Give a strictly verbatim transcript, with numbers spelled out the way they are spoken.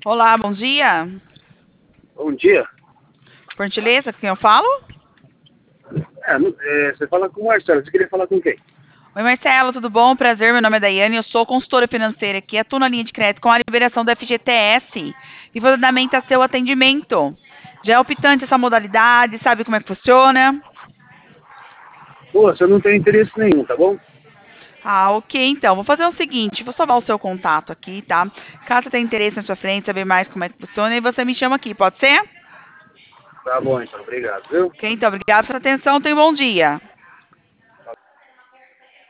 Olá, bom dia. Bom dia. Por gentileza, com quem eu falo? É, não- é, você fala com o Marcelo, você queria falar com quem? Oi, Marcelo, tudo bom? Prazer, meu nome é Daiane, eu sou consultora financeira aqui, atuo na linha de crédito com a liberação do F G T S e vou dar seu atendimento. Já é optante essa modalidade, sabe como é que funciona? Pô, você não tem interesse nenhum, tá bom? Ah, ok, então. Vou fazer o seguinte, vou salvar o seu contato aqui, tá? Caso você tenha interesse na sua frente, saber mais como é que funciona, aí você me chama aqui, pode ser? Tá bom, então, obrigado, viu? Ok, então, obrigada pela atenção, tenha um bom dia.